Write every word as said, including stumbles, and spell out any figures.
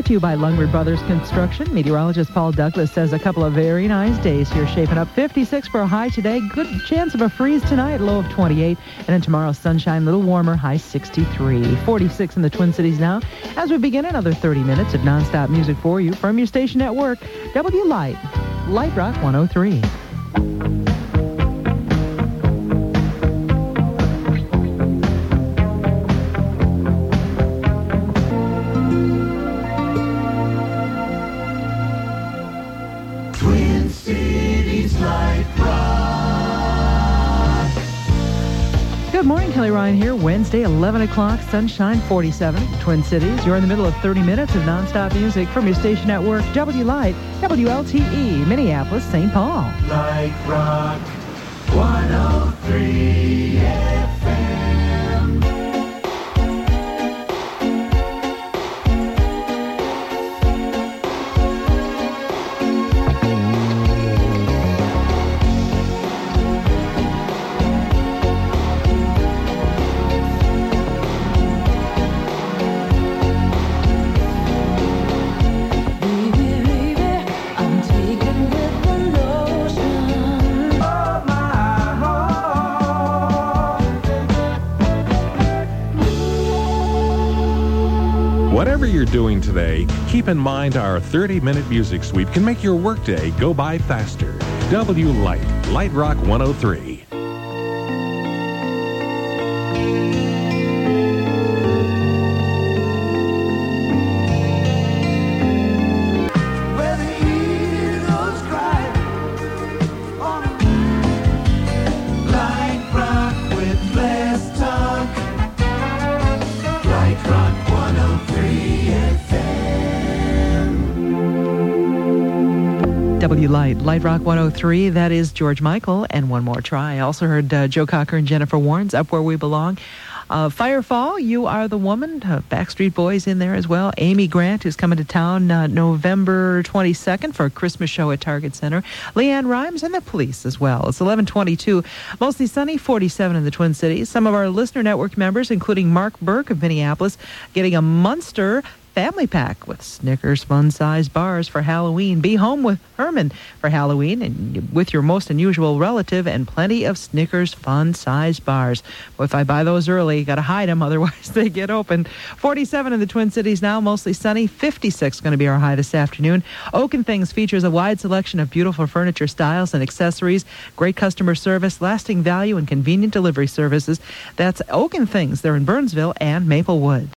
to you by Lundgren Brothers Construction. Meteorologist Paul Douglas says a couple of very nice days here shaping up. fifty-six for a high today. Good chance of a freeze tonight, low of twenty-eight. And then tomorrow, sunshine, a little warmer, high sixty-three. forty-six in the Twin Cities now. As we begin another thirty minutes of nonstop music for you from your station at work, W Light, Light Rock one oh three. Good morning, Kelly Ryan here. Wednesday, eleven o'clock, sunshine, forty-seven, Twin Cities. You're in the middle of thirty minutes of nonstop music from your station at work, W Light, W L T E, Minneapolis, Saint Paul. Light Rock one oh three F M. Whatever you're doing today, keep in mind our thirty-minute music sweep can make your workday go by faster. W Light, Light Rock one oh three. W Light, Light Rock one oh three. That is George Michael and One More Try. I also heard uh, Joe Cocker and Jennifer Warnes, Up Where We Belong. Uh, Firefall, You Are the Woman. Uh, Backstreet Boys in there as well. Amy Grant, who's coming to town uh, November twenty-second for a Christmas show at Target Center. Leanne Rimes and the Police as well. It's eleven twenty-two. Mostly sunny, forty-seven in the Twin Cities. Some of our listener network members, including Mark Burke of Minneapolis, getting a Munster family pack with Snickers fun-sized bars for Halloween. Be home with Herman for Halloween and with your most unusual relative and plenty of Snickers fun-sized bars. Well, if I buy those early, you got to hide them, otherwise they get open. forty-seven in the Twin Cities now, mostly sunny. fifty-six going to be our high this afternoon. Oak and Things features a wide selection of beautiful furniture styles and accessories, great customer service, lasting value, and convenient delivery services. That's Oak and Things. They're in Burnsville and Maplewood.